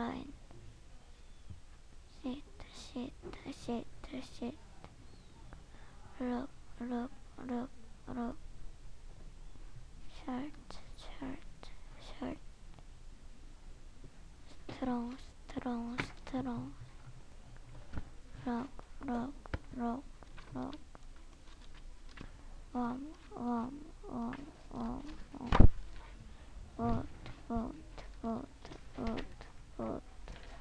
line. Sit, sit, sit, sit. Look, look, look, look. Shirt, shirt, shirt. Strong, strong, strong. Rock, rock, rock, rock. Warm, warm, warm, warm.